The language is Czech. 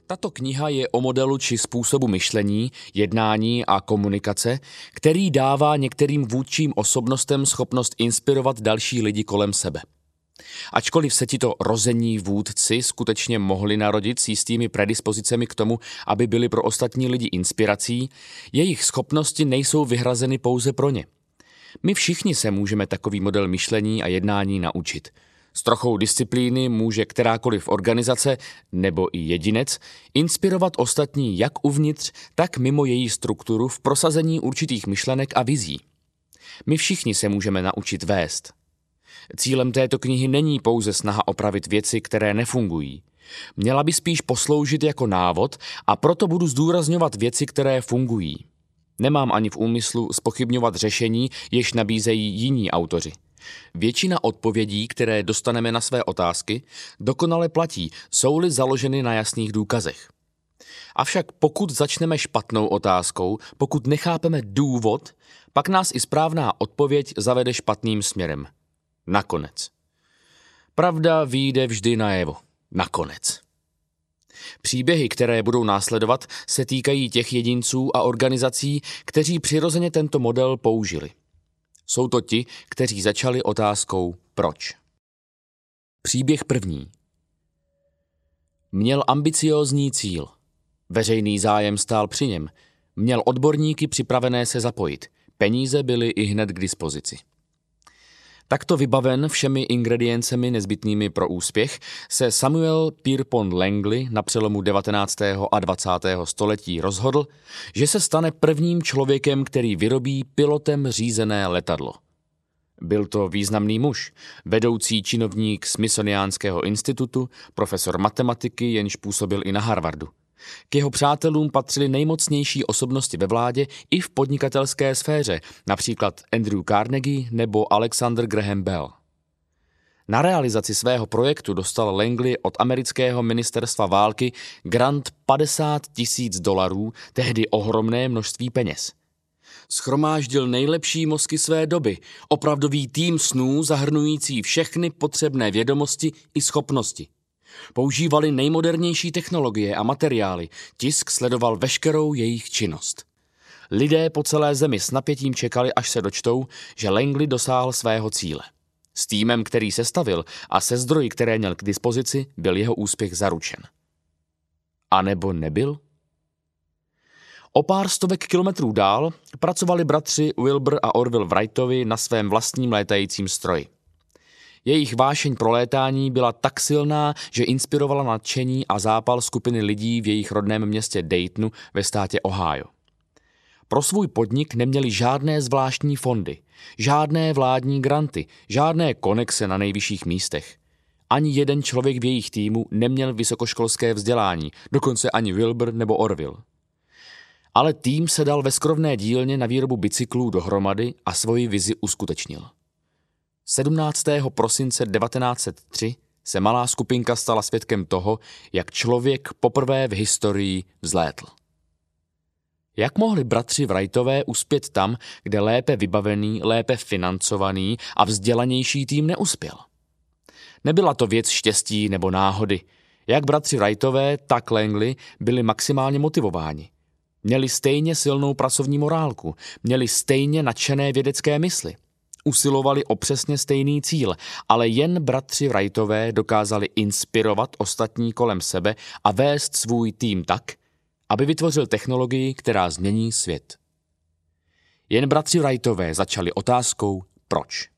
Tato kniha je o modelu či způsobu myšlení, jednání a komunikace, který dává některým vůdčím osobnostem schopnost inspirovat další lidi kolem sebe. Ačkoliv se tito rození vůdci skutečně mohli narodit s jistými predispozicemi k tomu, aby byli pro ostatní lidi inspirací, jejich schopnosti nejsou vyhrazeny pouze pro ně. My všichni se můžeme takový model myšlení a jednání naučit. S trochou disciplíny může kterákoliv organizace nebo i jedinec inspirovat ostatní jak uvnitř, tak mimo její strukturu v prosazení určitých myšlenek a vizí. My všichni se můžeme naučit vést. Cílem této knihy není pouze snaha opravit věci, které nefungují. Měla by spíš posloužit jako návod a proto budu zdůrazňovat věci, které fungují. Nemám ani v úmyslu zpochybňovat řešení, jež nabízejí jiní autoři. Většina odpovědí, které dostaneme na své otázky, dokonale platí, jsou-li založeny na jasných důkazech. Avšak pokud začneme špatnou otázkou, pokud nechápeme důvod, pak nás i správná odpověď zavede špatným směrem. Nakonec. Pravda vyjde vždy najevo. Nakonec. Příběhy, které budou následovat, se týkají těch jedinců a organizací, kteří přirozeně tento model použili. Jsou to ti, kteří začali otázkou proč. Příběh první. Měl ambiciózní cíl. Veřejný zájem stál při něm. Měl odborníky připravené se zapojit. Peníze byly i hned k dispozici. Takto vybaven všemi ingrediencemi nezbytnými pro úspěch se Samuel Pierpont Langley na přelomu 19. a 20. století rozhodl, že se stane prvním člověkem, který vyrobí pilotem řízené letadlo. Byl to významný muž, vedoucí činovník Smithsoniánského institutu, profesor matematiky, jenž působil i na Harvardu. K jeho přátelům patřily nejmocnější osobnosti ve vládě i v podnikatelské sféře, například Andrew Carnegie nebo Alexander Graham Bell. Na realizaci svého projektu dostal Langley od amerického ministerstva války grant $50,000, tehdy ohromné množství peněz. Shromáždil nejlepší mozky své doby, opravdový tým snů zahrnující všechny potřebné vědomosti i schopnosti. Používali nejmodernější technologie a materiály, tisk sledoval veškerou jejich činnost. Lidé po celé zemi s napětím čekali, až se dočtou, že Langley dosáhl svého cíle. S týmem, který sestavil a se zdroji, které měl k dispozici, byl jeho úspěch zaručen. A nebo nebyl? O pár stovek kilometrů dál pracovali bratři Wilbur a Orville Wrightovi na svém vlastním létajícím stroji. Jejich vášeň pro létání byla tak silná, že inspirovala nadšení a zápal skupiny lidí v jejich rodném městě Daytonu ve státě Ohio. Pro svůj podnik neměli žádné zvláštní fondy, žádné vládní granty, žádné konexe na nejvyšších místech. Ani jeden člověk v jejich týmu neměl vysokoškolské vzdělání, dokonce ani Wilbur nebo Orville. Ale tým se dal ve skromné dílně na výrobu bicyklů dohromady a svoji vizi uskutečnil. 17. prosince 1903 se malá skupinka stala svědkem toho, jak člověk poprvé v historii vzlétl. Jak mohli bratři Wrightové uspět tam, kde lépe vybavený, lépe financovaný a vzdělanější tým neuspěl? Nebyla to věc štěstí nebo náhody. Jak bratři Wrightové, tak Langley byli maximálně motivováni. Měli stejně silnou pracovní morálku, měli stejně nadšené vědecké mysli. Usilovali o přesně stejný cíl, ale jen bratři Wrightové dokázali inspirovat ostatní kolem sebe a vést svůj tým tak, aby vytvořil technologii, která změní svět. Jen bratři Wrightové začali otázkou proč.